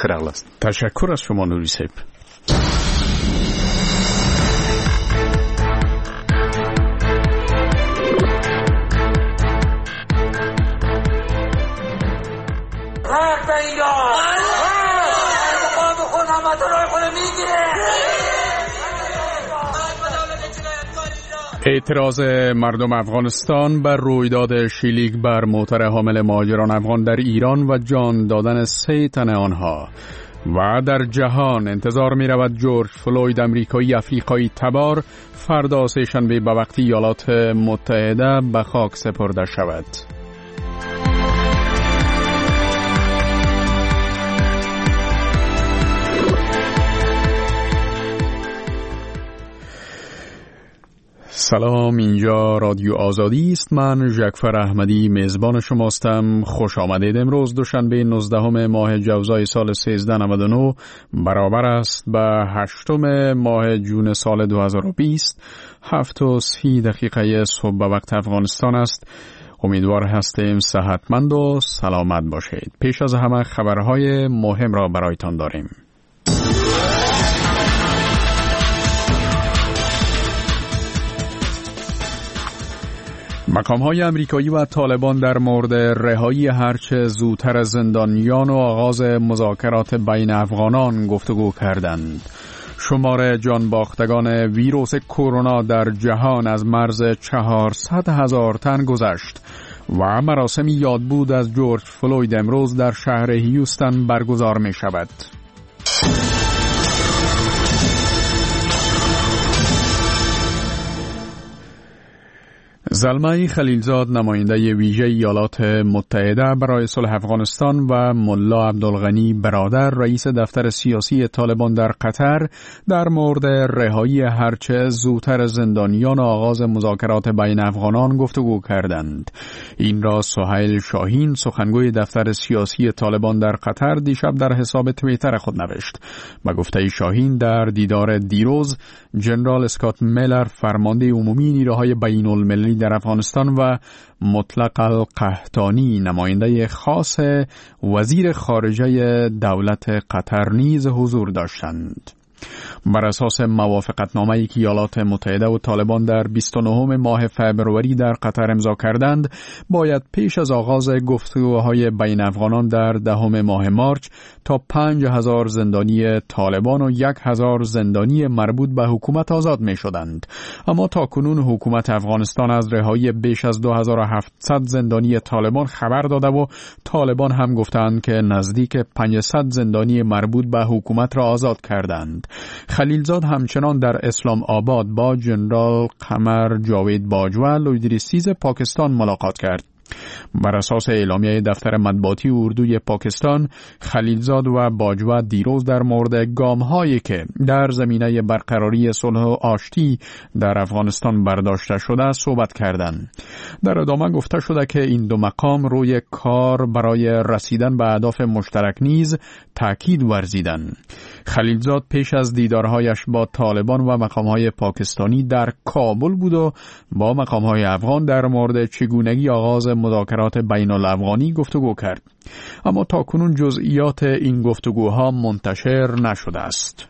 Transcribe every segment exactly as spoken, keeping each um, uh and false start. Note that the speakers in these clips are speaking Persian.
خیرغل است. تشکر از شما نوری صاحب. اعتراض مردم افغانستان بر رویداد شلیک بر موتر حامل مهاجران افغان در ایران و جان دادن سه تن آنها. و در جهان انتظار می رود جورج فلوید امریکایی افریقایی تبار فردا سه‌شنبه به وقت ایالات متحده به خاک سپرده شود. سلام، اینجا رادیو آزادی است. من ژکفر احمدی میزبان شماستم. خوش آمدید. امروز دوشنبه نوزدهم ماه جوزای سال سیزده نود و نه برابر است به هشتم ماه جون سال دو هزار و بیست. هفت و سی دقیقه صبح به وقت افغانستان است. امیدوار هستیم صحتمند و سلامت باشید. پیش از همه خبرهای مهم را برایتان داریم. مقام‌های امریکایی و طالبان در مورد رهایی هرچه زودتر از زندانیان و آغاز مذاکرات بین افغانان گفتگو کردند. شمار جانباختگان ویروس کرونا در جهان از مرز چهارصد هزار تن گذشت و مراسم یادبود از جورج فلوید امروز در شهر هیوستن برگزار می شود. زلمه خلیلزاد نماینده ویژه ایالات متحده برای صلح افغانستان و ملا عبدالغنی برادر رئیس دفتر سیاسی طالبان در قطر در مورد رهایی هرچه زودتر زندانیان و آغاز مذاکرات بین افغانان گفتگو کردند. این را سهیل شاهین سخنگوی دفتر سیاسی طالبان در قطر دیشب در حساب توییتر خود نوشت. به گفته شاهین در دیدار دیروز جنرال اسکات میلر فرمانده عمومی نیروهای بین المللی در افغانستان و مطلق القحطانی نماینده خاص وزیر خارجه دولت قطر نیز حضور داشتند. بر اساس موافقتنامه‌ای که ایالات متحده و طالبان در بیست و نهم ماه فوریه در قطر امضا کردند، باید پیش از آغاز گفتگوهای بین افغانان در دهم ماه مارچ تا پنج هزار زندانی طالبان و یک هزار زندانی مربوط به حکومت آزاد می شدند. اما تا کنون حکومت افغانستان از رهایی بیش از دو هزار و هفتصد زندانی طالبان خبر داده و طالبان هم گفتند که نزدیک پانصد زندانی مربوط به حکومت را آزاد کردند. خلیلزاد همچنان در اسلام آباد با جنرال قمر جاوید باجوه لویدریسیز پاکستان ملاقات کرد. بر اساس اعلامیه دفتر مطبوعاتی اردوی پاکستان، خلیلزاد و باجوه دیروز در مورد گام‌هایی که در زمینه برقراری صلح و آشتی در افغانستان برداشته شده صحبت کردند. در ادامه گفته شده که این دو مقام روی کار برای رسیدن به اهداف مشترک نیز تاکید ورزیدند. خلیلزاد پیش از دیدارهایش با طالبان و مقام‌های پاکستانی در کابل بود و با مقام‌های افغان در مورد چگونگی آغاز مذاکرات بین الافغانی گفتگو کرد. اما تاکنون جزئیات این گفتگوها منتشر نشده است.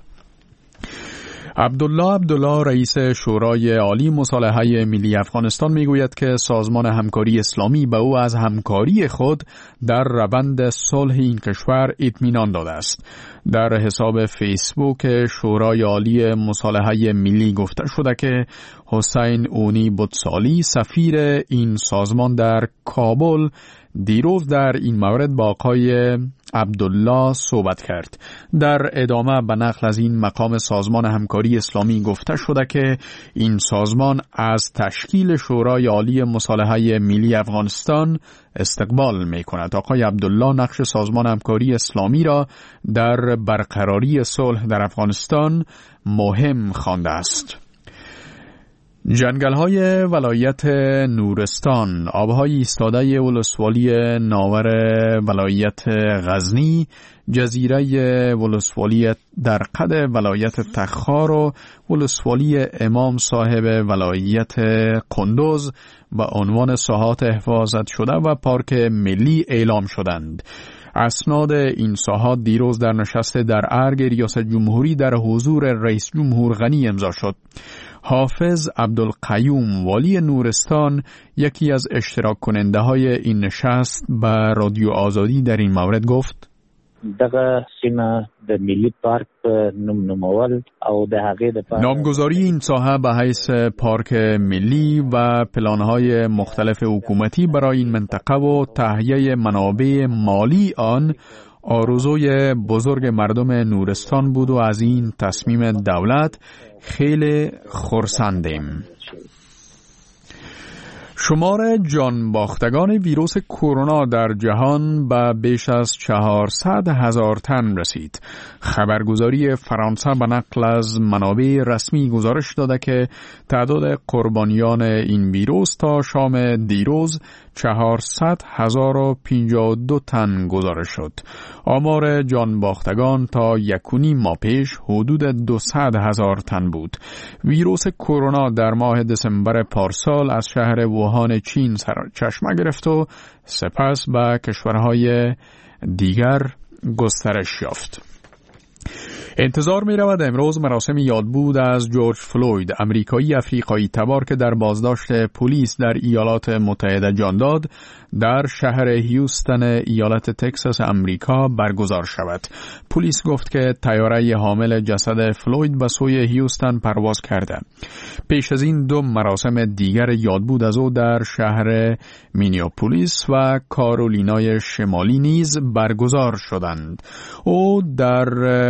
عبدالله عبدالله رئیس شورای عالی مصالحه ملی افغانستان میگوید که سازمان همکاری اسلامی به او از همکاری خود در روند صلح این کشور اطمینان داده است. در حساب فیسبوک شورای عالی مصالحه ملی گفته شده که حسین اونی بودسالی سفیر این سازمان در کابل دیروز در این مورد با آقای عبدالله صحبت کرد. در ادامه به نقل از این مقام سازمان همکاری اسلامی گفته شده که این سازمان از تشکیل شورای عالی مصالحه ملی افغانستان استقبال می کند. آقای عبدالله نقش سازمان همکاری اسلامی را در برقراری صلح در افغانستان مهم خوانده است. جنگل‌های ولایت نورستان، آب‌های ایستاده ولسوالی ناور ولایت غزنی، جزیره ولسوالی درقد ولایت تخار و ولسوالی امام صاحب ولایت قندوز به عنوان ساحات حفاظت شده و پارک ملی اعلام شدند. اسناد این ساحات دیروز در نشست در ارگ ریاست جمهوری در حضور رئیس جمهور غنی امضا شد. حافظ عبدالقیوم والی نورستان یکی از اشتراک کننده های این نشست به رادیو آزادی در این مورد گفت: دغه سیمه د ملي پارک نوم نومول او د هغې د نامگذاری این ساحه به حیث پارک ملی و پلانهای مختلف حکومتی برای این منطقه و تهیه منابع مالی آن آرزوی بزرگ مردم نورستان بود و از این تصمیم دولت خیلی خرسندیم. شمار جان باختگان ویروس کرونا در جهان به بیش از چهارصد هزار تن رسید. خبرگزاری فرانسه به نقل از منابع رسمی گزارش داده که تعداد قربانیان این ویروس تا شام دیروز چهارصد هزار و پنجاه و دو تن گزارش شد. آمار جان باختگان تا یکونی ماه پیش حدود دویست هزار تن بود. ویروس کرونا در ماه دسامبر پارسال از شهر ووهان چین سرچشمه گرفت و سپس به کشورهای دیگر گسترش یافت. انتظار می رود امروز مراسم یادبود از جورج فلوید، امریکایی افریقایی تبار که در بازداشت پلیس در ایالات متحده جان داد، در شهر هیوستن ایالت تکساس امریکا برگزار شود. پلیس گفت که طیاره حامل جسد فلوید به سوی هیوستن پرواز کرده. پیش از این دو مراسم دیگر یادبود از او در شهر مینیاپولیس و کارولینای شمالی نیز برگزار شدند. او در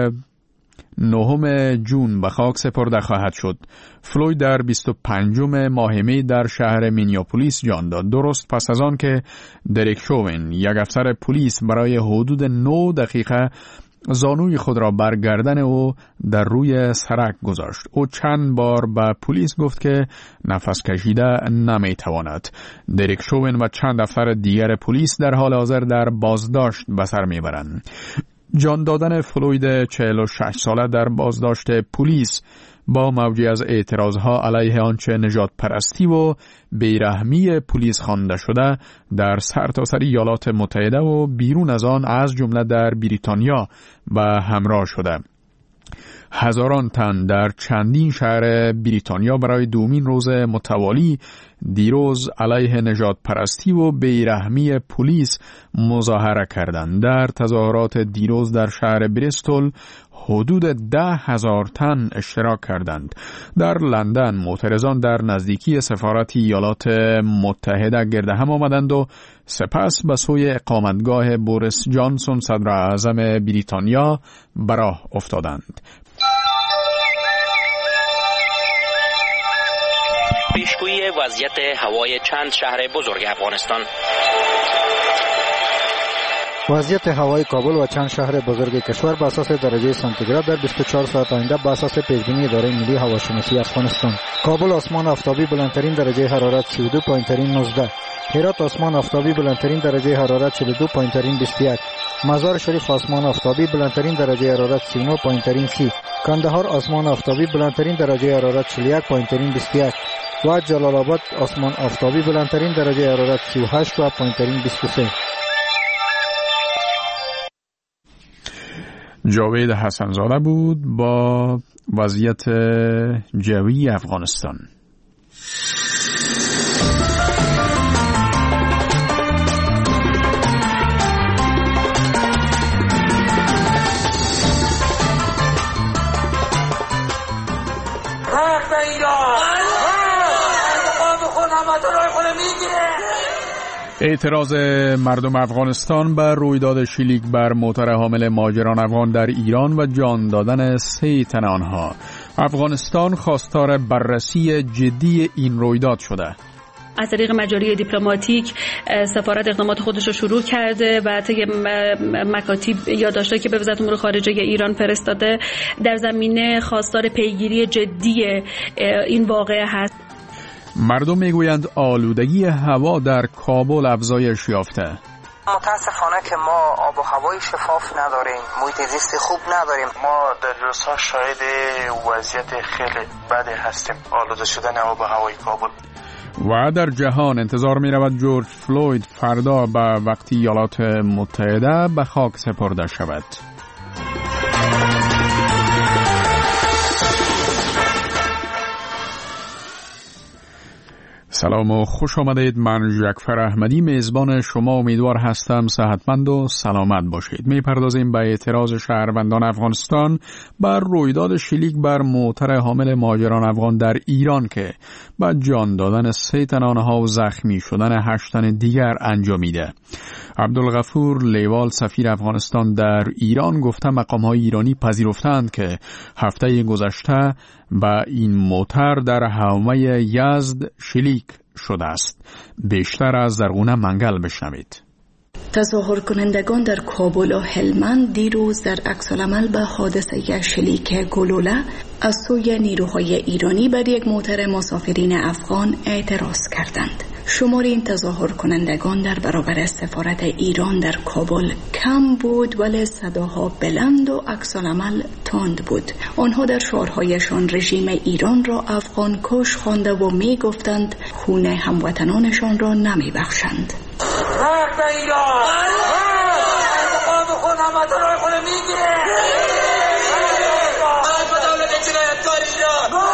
نهم ژوئن به خاک سپرده خواهد شد. فلوید در بیست و پنجم ماه می در شهر مینیاپولیس جان داد، درست پس از آن که دریک شوون، یک افسر پلیس، برای حدود نه دقیقه زانوی خود را بر گردن او در روی سرک گذاشت. او چند بار به پلیس گفت که نفس کشیده نمیتواند. دریک شوون و چند افسر دیگر پلیس در حال حاضر در بازداشت به سر میبرند. جان دادن فلوید چهل و شش ساله در بازداشت پلیس با موجی از اعتراضها علیه آنچه نژاد پرستی و بیرحمی پلیس خوانده شده در سرتاسر ایالات متحده و بیرون از آن از جمله در بریتانیا به همراه شده. هزاران تن در چندین شهر بریتانیا برای دومین روز متوالی دیروز علیه نژاد پرستی و بیرحمی پلیس مظاهره کردند. در تظاهرات دیروز در شهر بریستول حدود ده هزار تن اشتراک کردند. در لندن معترضان در نزدیکی سفارت ایالات متحده گرد هم آمدند و سپس به سوی اقامتگاه بوریس جانسون صدر اعظم بریتانیا به راه افتادند. پیشگویی وضعیت هوای چند شهر بزرگ افغانستان. وضعیت هوای کابل و چند شهر بزرگ کشور به اساس درجه سانتیگراد در بیست و چهار ساعت آینده به اساس پیشبینی اداره ملی هواشناسی افغانستان. کابل آسمان آفتابی بلندترین درجه حرارت سی و دو پایین ترین نوزده. هرات آسمان آفتابی بلندترین درجه حرارت چهل و دو پایین ترین بیست و یک. مزار شریف آسمان آفتابی بلندترین درجه حرارت سی و نه پایین ترین سی. کندهار آسمان آفتابی بلندترین درجه حرارت چهل و یک پایین ترین بیست و یک. و جلال آباد آسمان آفتابی بلندترین درجه حرارت سی و هشت و پایین ترین بیست و سه. جاوید حسنزاده بود با وضعیت جوی افغانستان. اعتراض مردم افغانستان بر رویداد شلیک بر موتر حامل مهاجران افغان در ایران و جان دادن سه تن آنها. افغانستان خواستار بررسی جدی این رویداد شده. از طریق مجاری دیپلماتیک سفارت اقدامات خودش رو شروع کرده و طی مکاتیب یادداشتی که به وزارت امور خارجه ایران فرستاده در زمینه خواستار پیگیری جدی این واقعه هست. مردم میگویند آلودگی هوا در کابل افزایش یافته. متاسفانه که ما آب و هوای شفاف نداریم، محیط زیست خوب نداریم. ما در روزها شاهد وضعیت خیلی بدی هستیم، آلوده شدن آب و هوای کابل. و در جهان انتظار می رود جورج فلوید فردا به وقتی ایالات متحده به خاک سپرده شود. سلام و خوش آمدید. من جعفر احمدی میزبان شما امیدوار هستم صحتمند و سلامت باشید. میپردازیم به اعتراض شهروندان افغانستان بر رویداد شلیک بر موتر حامل مهاجران افغان در ایران که با جان دادن سه تن آنها و زخمی شدن هشت تن دیگر انجامیده. عبدالغفور لیوال سفیر افغانستان در ایران گفته مقام‌های ایرانی پذیرفتند که هفته گذشته با این موتر در حومه یزد شلیک شده است. بیشتر از زرغونه منگل بشنوید. تظاهر کنندگان در کابل و هلمند دیروز در عکس‌العمل به حادثه شلیک گلوله از سوی نیروهای ایرانی بر یک موتر مسافرین افغان اعتراض کردند. شمار این تظاهر کنندگان در برابر سفارت ایران در کابل کم بود ولی صداها بلند و عکس‌العمل تند بود. آنها در شعارهایشان رژیم ایران را افغان کش خوانده و می گفتند خون هموطنانشان را نمی بخشند. حق به ایران مقام خود هموطنان خود میگیره. حق به دولت جنایتکار ایران.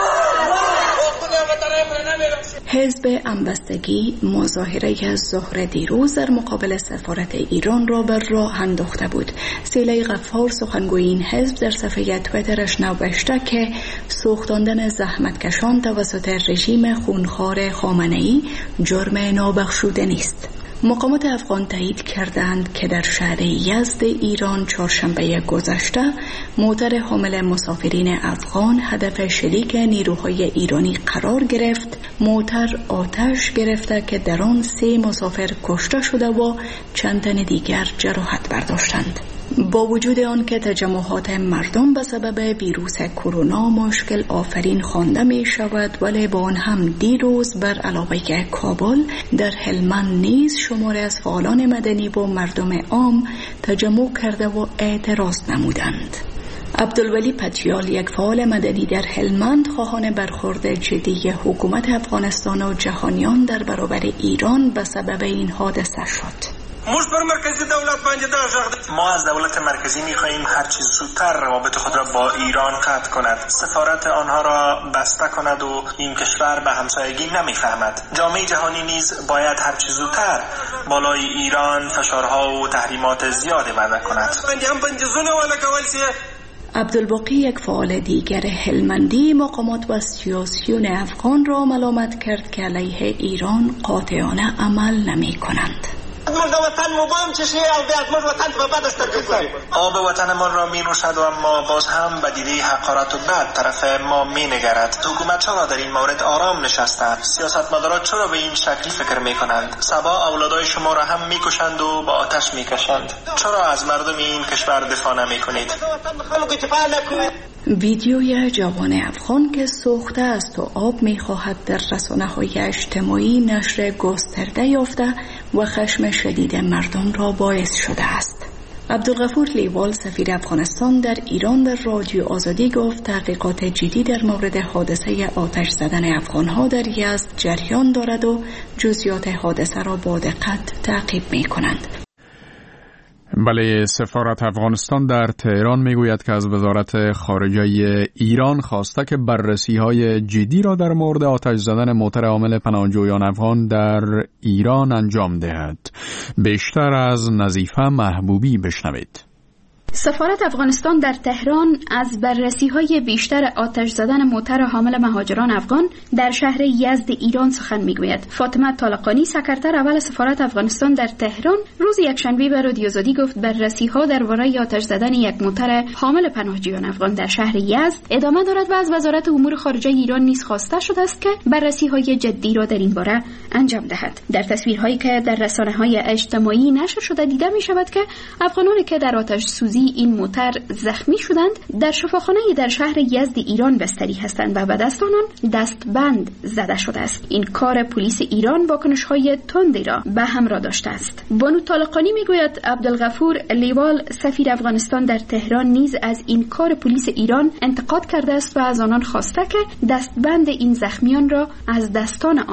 حزب همبستگی مظاهره ظهر دیروز در مقابل سفارت ایران را بر راه انداخته بود. سیلی غفار سخنگوی این حزب در صفحه تویترش نوشته که سوختاندن زحمتکشان توسط رژیم خونخوار خامنه‌ای جرم نابخشوده نیست. مقامات افغان تایید کردند که در شهر یزد ایران چهارشنبه گذشته موتر حامل مسافرین افغان هدف شلیک نیروهای ایرانی قرار گرفت. موتر آتش گرفته که در آن سه مسافر کشته شده و چند تن دیگر جراحت برداشتند. با وجود آن که تجمعات مردم به سبب ویروس کرونا مشکل آفرین خوانده می شود ولی با آن هم دیروز بر علاوه کابل در هلمند نیز شماری از فعالان مدنی و مردم عام تجمع کرده و اعتراض نمودند. عبدالولی پتیال یک فعال مدنی در هلمند خواهان برخورد جدی حکومت افغانستان و جهانیان در برابر ایران به سبب این حادثه شد. موږ پر مرکزی دولت باندې دا ژغ ما از دولت مرکزی می‌خواهیم هر چیز زودتر روابط خود را با ایران قطع کند، سفارت آنها را بسته کند و این کشور به همسایگی نمی‌فهمد. جامعه جهانی نیز باید هر چیز زودتر بالای ایران فشارها و تحریمات زیاد وضع کند. هم بندیزونه ولا کول سی. عبدالباقی یک فعال دیگر هلمندی مقامات و سیاسیون افغان را ملامت کرد که علیه ایران قاطعانه عمل نمی کنند. آب وطنمان را می نوشد و اما باز هم به دیده حقارت و بد طرف ما می نگرد. حکومت چرا در این مورد آرام نشسته؟ سیاستمداران چرا به این شکلی فکر می کنند؟ صبا اولادای شما را هم می کشند و با آتش می کشند. چرا از مردم این کشور دفاع نمی کنید؟ ویدیوی جوان افغان که سوخته است و آب می خواهد در رسانه‌های اجتماعی نشر گسترده یافته و خشم شدید مردم را باعث شده است. عبدالغفور لیوال سفیر افغانستان در ایران در رادیو آزادی گفت تحقیقات جدی در مورد حادثه آتش زدن افغانها در یزد جریان دارد و جزئیات حادثه را با دقت تعقیب می کنند. بله، سفارت افغانستان در تهران میگوید که از وزارت خارجه ایران خواسته که بررسی‌های جدی را در مورد آتش زدن موتر حامل پناهجویان افغان در ایران انجام دهد. بیشتر از نظیفه محبوبی بشنوید. سفارت افغانستان در تهران از بررسی‌های بیشتر آتش زدن موتر حامل مهاجران افغان در شهر یزد ایران سخن می‌گوید. فاطمه طالقانی سکرتر اول سفارت افغانستان در تهران روز یکشنبه به رادیو آزادی گفت بررسی‌ها درباره آتش زدن یک موتر حامل پناهجویان افغان در شهر یزد ادامه دارد و از وزارت امور خارجه ایران نیز خواسته شده است که بررسی‌های جدی را در این باره انجام دهد. در تصویرهایی که در رسانه‌های اجتماعی نشر شده دیده می‌شود که افغانانی که در آتش سوزی این موتر زخمی شدند در شفاخانه در شهر یزد ایران بستری هستند و به دست آنان دستبند زده شده است. این کار پلیس ایران واکنش‌های تندی را به همراه داشته است. بانو طالقانی میگوید عبدالغفور لیوال سفیر افغانستان در تهران نیز از این کار پلیس ایران انتقاد کرده است و از آنان خواسته که دستبند این زخمیان را از دستان آنان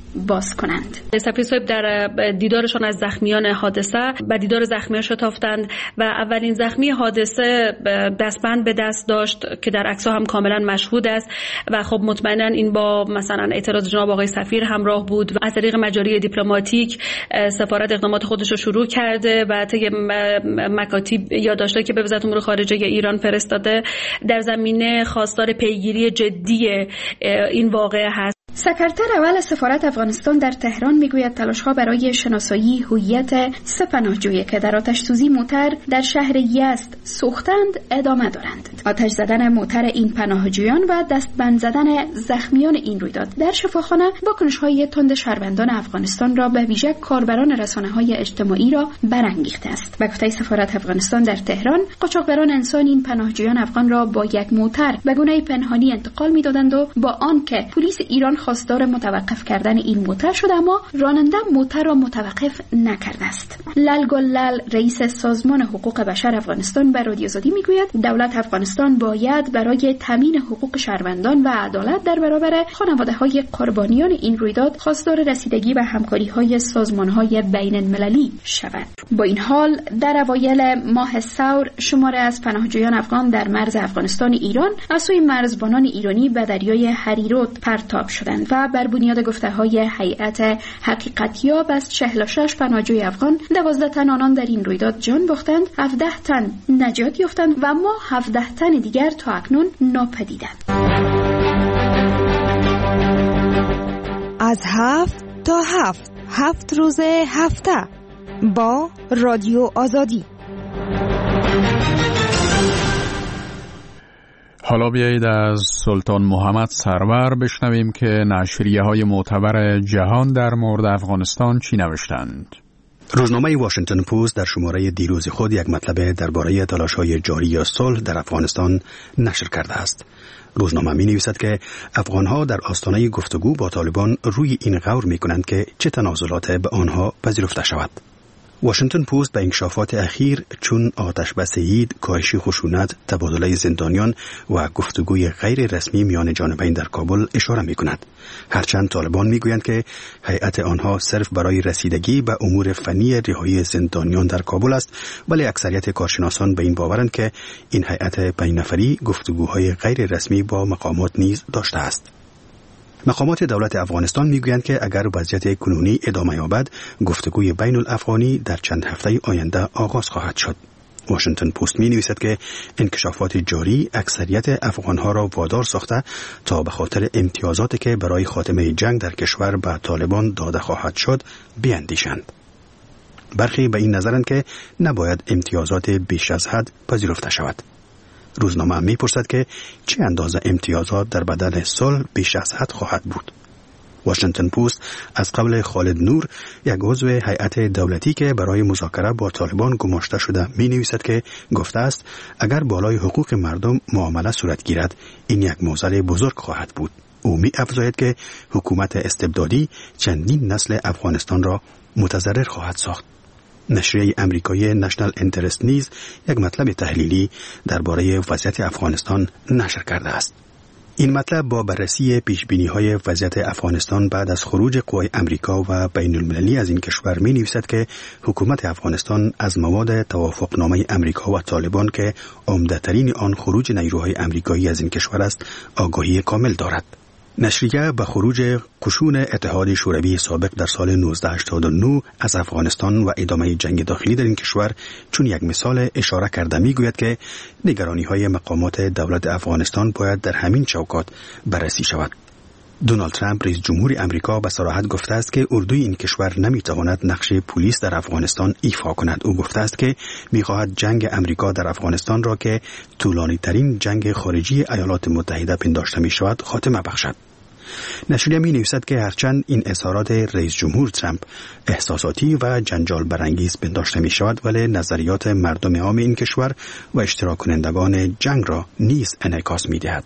باز کنند. سفیر صاحب در دیدارشان از زخمیان حادثه و دیدار زخمیان شتافتند و اولین زخمی حادثه دستبند به دست داشت که در عکس‌ها هم کاملا مشهود است و خب مطمئنا این با مثلا اعتراض جناب آقای سفیر همراه بود و از طریق مجاری دیپلماتیک سفارت اقدامات خودش رو شروع کرده و طی مکاتیب یادداشت‌هایی که به وزارت امور خارجه ایران فرستاده در زمینه خواستار پیگیری جدی این واقعه هست. سکرتر اول سفارت افغانستان در تهران میگوید تلاش‌ها برای شناسایی هویت سه پناهجویی که در آتش سوزی موتر در شهر یزد سوختند ادامه دارند. آتش زدن موتر این پناهجویان و دستبند زدن زخمیان این رویداد در شفاخانه واکنش‌های تند شهروندان افغانستان را به ویژه کاربران رسانه‌های اجتماعی را برانگیخته است. به گفته سفارت افغانستان در تهران، قاچاقبران انسان این پناهجویان افغان را با یک موتر به گونه پنهانی انتقال می‌دادند و با آنکه پلیس ایران خواستار متوقف کردن این موتر شد اما راننده موتر را متوقف نکرده است. لال گلال رئیس سازمان حقوق بشر افغانستان به رادیو آزادی میگوید دولت افغانستان باید برای تامین حقوق شهروندان و عدالت در برابر خانواده‌های قربانیان این رویداد خواستار رسیدگی و همکاری‌های سازمان‌های بین‌المللی شود. با این حال در اوایل ماه ثور شماری از پناهجویان افغان در مرز افغانستان ایران از سوی مرزبانان ایرانی به دریای هریرود پرتاب شدند و بر بنیاد گفته‌های هیئت حقیقتیاب از چهل و شش پناهجوی افغان دوازده تن آنان در این رویداد جان باختند، هفده تن نجات یافتند و ما هفده تن دیگر تا اکنون ناپدیدند. از هفت تا هفت هفت روز هفته با رادیو آزادی. حالا بیایید از سلطان محمد سرور بشنویم که نشریه های معتبر جهان در مورد افغانستان چی نوشتند. روزنامه واشنگتن پست در شماره دیروز خود یک مطلب درباره تلاش‌های جاری صلح در افغانستان نشر کرده است. روزنامه می نویسد که افغانها در آستانه گفتگو با طالبان روی این غور می کنند که چه تنازلات به آنها پذیرفته شود. واشنگتن پست به انکشافات اخیر چون آتش بس عید، کاهش خشونت، تبادله زندانیان و گفتگوی غیر رسمی میان جانبین در کابل اشاره می کند. هرچند طالبان می گویند که هیئت آنها صرف برای رسیدگی به امور فنی رهایی زندانیان در کابل است، ولی اکثریت کارشناسان به این باورند که این هیئت پنج نفری گفتگوهای غیر رسمی با مقامات نیز داشته است. مقامات دولت افغانستان میگویند که اگر وضعیت کنونی ادامه یابد، گفتگوی بین الافغانی در چند هفته آینده آغاز خواهد شد. واشنگتن پست می نویسد که انکشافات جاری اکثریت افغانها را وادار ساخته تا به خاطر امتیازاتی که برای خاتمه جنگ در کشور به طالبان داده خواهد شد بیاندیشند. برخی به این نظرند که نباید امتیازات بیش از حد پذیرفته شود. روزنامه می پرسد که چه اندازه امتیازات در بدل صلح بیش از حد خواهد بود. واشنگتن پست از قبل خالد نور، یک عضو هیئت دولتی که برای مذاکره با طالبان گماشته شده، می نویسد که گفته است اگر بالای حقوق مردم معامله صورت گیرد، این یک معضل بزرگ خواهد بود. او می افزاید که حکومت استبدادی چندین نسل افغانستان را متضرر خواهد ساخت. نشریه امریکایی نشنال انترست نیز یک مطلب تحلیلی درباره وضعیت افغانستان نشر کرده است. این مطلب با بررسی پیشبینی‌های وضعیت افغانستان بعد از خروج قوای امریکا و بین المللی از این کشور می نویسد که حکومت افغانستان از مواد توافقنامه امریکا و طالبان که عمده‌ترین آن خروج نیروهای امریکایی از این کشور است، آگاهی کامل دارد. نشریه به خروج قشون اتحاد شوروی سابق در سال نوزده هشتاد و نه از افغانستان و ادامه جنگ داخلی در این کشور چون یک مثال اشاره کرده میگوید که نگرانی‌های مقامات دولت افغانستان باید در همین چوکات بررسی شود. دونالد ترامپ رئیس جمهور امریکا به صراحت گفته است که اردوی این کشور نمیتواند نقش پلیس در افغانستان ایفا کند. او گفته است که میخواهد جنگ امریکا در افغانستان را که طولانی ترین جنگ خارجی ایالات متحده پنداشته می شود خاتمه بخشد. نشریه می نویسد که هرچند این اظهارات رئیس جمهور ترامپ احساساتی و جنجال برانگیز پنداشته می شود، ولی نظریات مردم عام این کشور و اشتراک کنندگان جنگ را نیز انعکاس می دهد.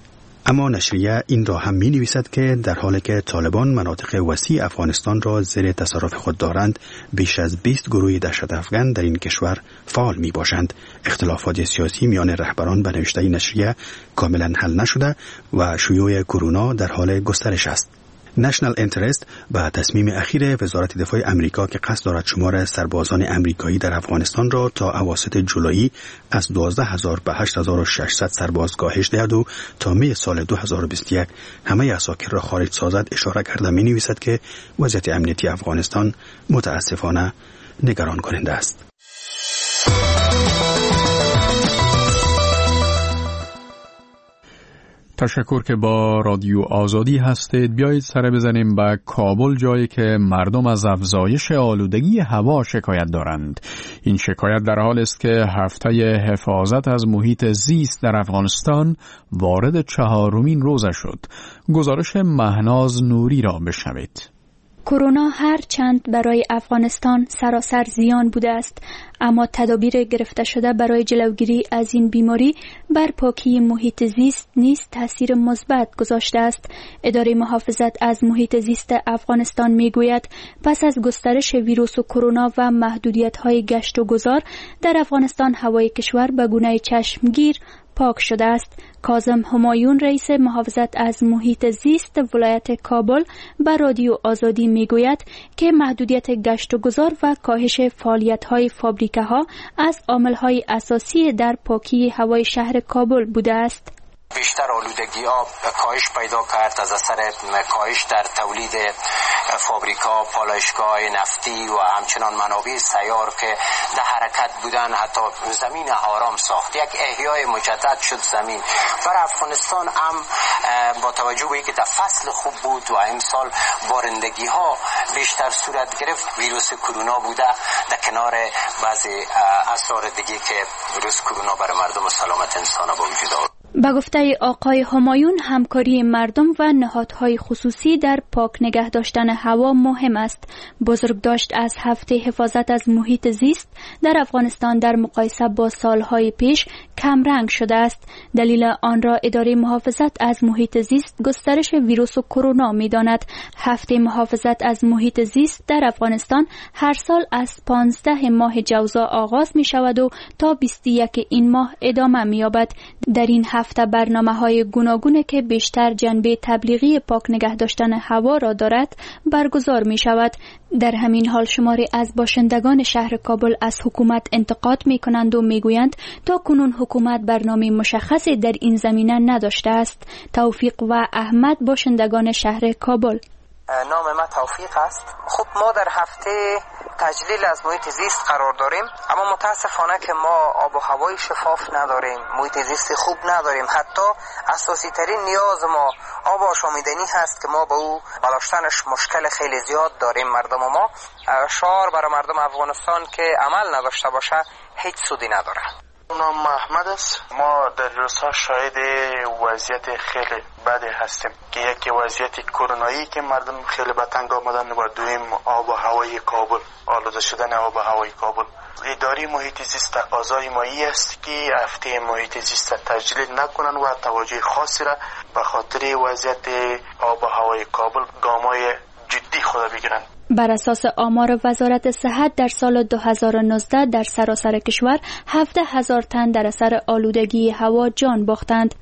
اما نشریه این را هم می نویسد که در حالی که طالبان مناطق وسیع افغانستان را زیر تصرف خود دارند، بیش از بیست گروه دهشت افغان در این کشور فعال می باشند. اختلافات سیاسی میان رهبران به نوشته نشریه کاملا حل نشده و شیوع کرونا در حال گسترش است. نشنل اینترست به تصمیم اخیر وزارت دفاع امریکا که قصد دارد شمار سربازان امریکایی در افغانستان را تا اواسط جولای از دوازده هزار به هشت هزار و ششصد سرباز کاهش دهد و تا می سال دو هزار و بیست و یک همه عساکر را خارج سازد اشاره کرده می نویسد که وضعیت امنیتی افغانستان متاسفانه نگران کننده است. تشکر که با رادیو آزادی هستید. بیایید سر بزنیم به کابل، جایی که مردم از افزایش آلودگی هوا شکایت دارند. این شکایت در حال است که هفته حفاظت از محیط زیست در افغانستان وارد چهارمین روزه شد. گزارش مهناز نوری را بشنوید. کرونا هر چند برای افغانستان سراسر زیان بوده است، اما تدابیر گرفته شده برای جلوگیری از این بیماری بر پاکی محیط زیست نیز تاثیر مثبت گذاشته است. اداره محافظت از محیط زیست افغانستان میگوید پس از گسترش ویروس کرونا و محدودیت‌های گشت و گذار در افغانستان هوای کشور به گونه چشمگیر پاک شده است. کاظم همایون رئیس محافظت از محیط زیست ولایت کابل به رادیو آزادی میگوید که محدودیت گشت و گذار و کاهش فعالیت‌های فابریکه‌ها از عامل‌های اساسی در پاکی هوای شهر کابل بوده است. بیشتر آلودگی ها کاهش پیدا کرد از اثر کاهش در تولید فابریکا، پالایشگاه نفتی و همچنان منابع سیار که در حرکت بودن. حتی زمین آرام ساخت، یک احیای مجدد شد زمین. برای افغانستان هم با توجه به اینکه در فصل خوب بود و امسال بارندگی ها بیشتر صورت گرفت، ویروس کرونا بوده در کنار بعضی آثار دیگه که ویروس کرونا برای مردم و سلامت انسان با وجود آورد. با گفته آقای همایون، همکاری مردم و نهادهای خصوصی در پاک نگه داشتن هوا مهم است. بزرگداشت از هفته حفاظت از محیط زیست در افغانستان در مقایسه با سالهای پیش کم رنگ شده است. دلیل آن را اداره محافظت از محیط زیست گسترش ویروس کرونا می‌داند. هفته محافظت از محیط زیست در افغانستان هر سال از پانزده ماه جوزا آغاز می شود و تا بیست و یک این ماه ادامه می‌یابد. در این هفته برنامه‌های گوناگون که بیشتر جنبه تبلیغی پاک نگه داشتن هوا را دارد برگزار می شود. در همین حال شماری از باشندگان شهر کابل از حکومت انتقاد می کنند و می گویند تا کنون حکومت برنامه مشخصی در این زمینه نداشته است. توفیق و احمد باشندگان شهر کابل. نام ما توفیق است. خب ما در هفته تجلیل از محیط زیست قرار داریم، اما متاسفانه که ما آب و هوای شفاف نداریم، محیط زیست خوب نداریم. حتی اساسی ترین نیاز ما آب آشامیدنی هست که ما به او برداشتنش مشکل خیلی زیاد داریم. مردم ما شعار برای مردم افغانستان که عمل نداشته باشه هیچ سودی نداره. نام محمد است. ما در روستا شاهد وضعیت خیلی بدی هستیم که یکی وضعیت کرونایی که مردم خیلی به تنگ آمدن و دویم آب و هوای کابل، آلوده شدن آب و هوای کابل. اداره محیط زیست آزای مایی است که هفته محیط زیست تجلیل نکنن و توجه خاصی را به خاطر وضعیت آب و هوای کابل گامای جدی خود بگیرن. بر اساس آمار وزارت صحت در سال دو هزار و نوزده در سراسر کشور هفده هزار تن در اثر آلودگی هوا جان باختند.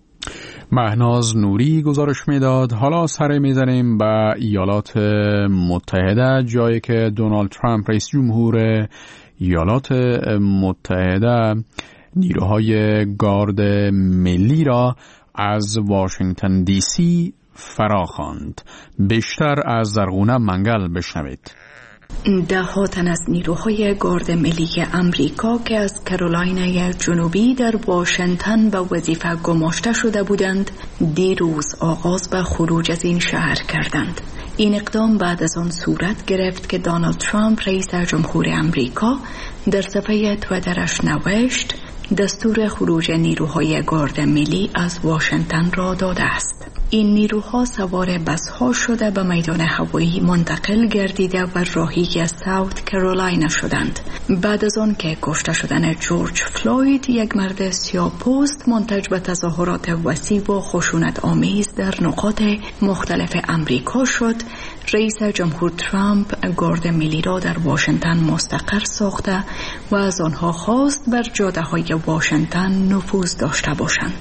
مهناز نوری گزارش میداد. حالا سر میزنیم به ایالات متحده، جایی که دونالد ترامپ رئیس جمهور ایالات متحده نیروهای گارد ملی را از واشنگتن دی سی فرا خواند. بیشتر از زرغونه منگل بشنوید. ده تن از نیروهای گارد ملی امریکا که از کارولینای جنوبی در واشنگتن به وظیفه گماشته شده بودند دیروز آغاز به خروج از این شهر کردند. این اقدام بعد از آن صورت گرفت که دونالد ترامپ رئیس جمهور امریکا در صفحه توییترش نوشت دستور خروج نیروهای گارد ملی از واشنگتن را داده است. این نیروها سوار بسها شده به میدان هوایی منتقل گردیده و راهی از ساوت کارولاینا شدند. بعد از آن که کشته شدن جورج فلوید، یک مرد سیاه‌پوست منتج به تظاهرات وسیع و خشونت آمیز در نقاط مختلف امریکا شد، رئیس جمهور ترامپ گارد ملی را در واشنگتن مستقر ساخته و از آنها خواست بر جاده‌های واشنگتن نفوذ داشته باشند.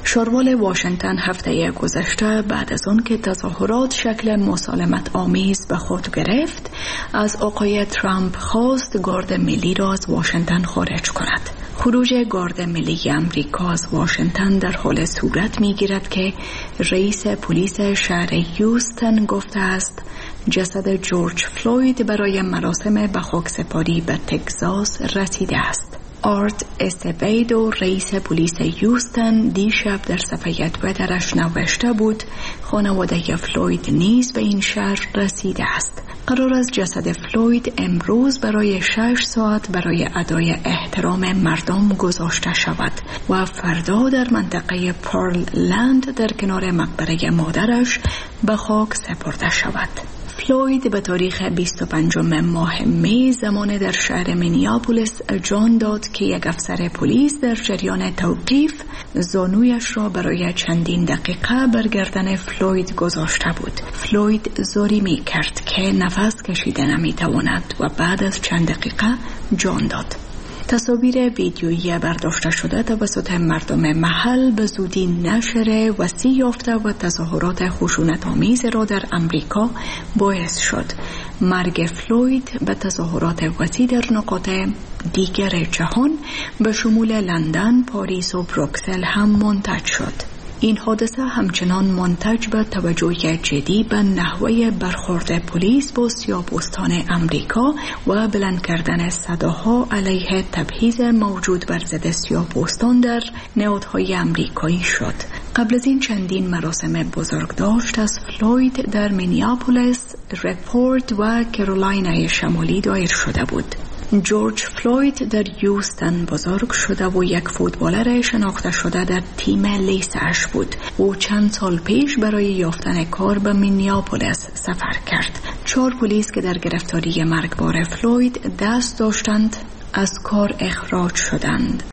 شاروال واشنگتن هفته گذشته بعد از آن که تظاهرات شکل مسالمت آمیز به خود گرفت، از آقای ترامپ خواست گارد ملی را از واشنگتن خارج کند. خروج گارد ملی امریکا از واشنگتن در حال صورت می‌گیرد که رئیس پلیس شهر هیوستن گفته است جسد جورج فلوید برای مراسم به خاکسپاری به تگزاس رسیده است. آرت استبیدو رئیس پلیس هیوستن دیشب در صفحه تویترش نوشته بود خانواده فلوید نیز به این شهر رسیده است. قرار است جسد فلوید امروز برای شش ساعت برای ادای احترام مردم گذاشته شود و فردا در منطقه پارل لند در کنار مقبره مادرش به خاک سپرده شود. فلوید به تاریخ بیست و پنجم ماه می زمان در شهر مینیاپولیس جان داد که یک افسر پلیس در جریان توقیف زانویش را برای چندین دقیقه بر گردن فلوید گذاشته بود. فلوید زاری می کرد که نفس کشیده نمی تواند و بعد از چند دقیقه جان داد. تصاویر ویدیویی برداشته شده توسط مردم محل به زودی نشر وسیع یافته و تظاهرات خشونت‌آمیز را در امریکا باعث شد. مرگ فلوید به تظاهرات وسیع در نقاط دیگر جهان به شمول لندن، پاریس و بروکسل هم منتج شد. این حادثه همچنان منتج به توجه جدی به نحوه برخورد پلیس با سیاه‌پوستان امریکا و بلند کردن صداها علیه تبعیض موجود بر ضد سیاه‌پوستان در نهادهای امریکایی شد. قبل از این چندین مراسم بزرگداشت از فلوید در مینیاپولیس، رپورت و کرولینای شمالی دایر شده بود. جورج فلوید در هیوستن بزرگ شده و یک فوتبالر شناخته شده در تیم لیسش بود. او چند سال پیش برای یافتن کار به مینیاپولیس سفر کرد. چهار پلیس که در گرفتاری مرگبار فلوید دست داشتند از کار اخراج شدند.